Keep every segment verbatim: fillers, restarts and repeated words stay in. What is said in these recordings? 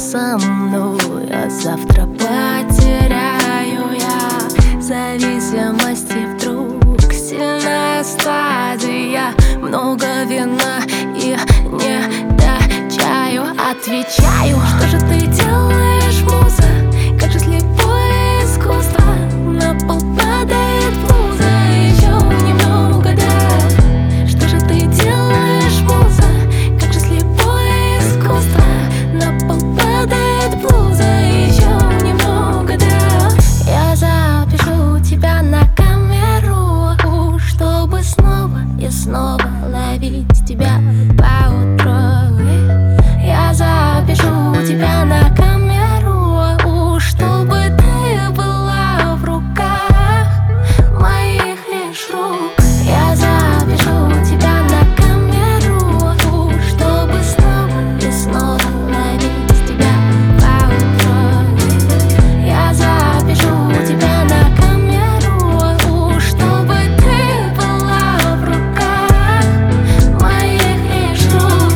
со мной, а завтра потеряю я зависимости вдруг. Сильная стадия, много вина и не до чаю. Отвечаю, что же ты делаешь, муза? Как же слепое искусство. На пол падает блуза, еще немного, да. Что же ты делаешь, муза? Как же слепое искусство. На пол падает блуза, еще немного, да. Я запишу тебя на камеру, чтобы снова и снова ловить тебя по утру. Я запишу тебя на камеру, чтобы ты была в руках моих лишь рук. Я запишу тебя на камеру, чтобы снова и снова ловить тебя по утру. Я запишу тебя на камеру, чтобы ты была в руках моих лишь рук.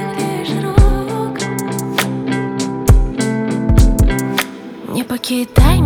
Не покидай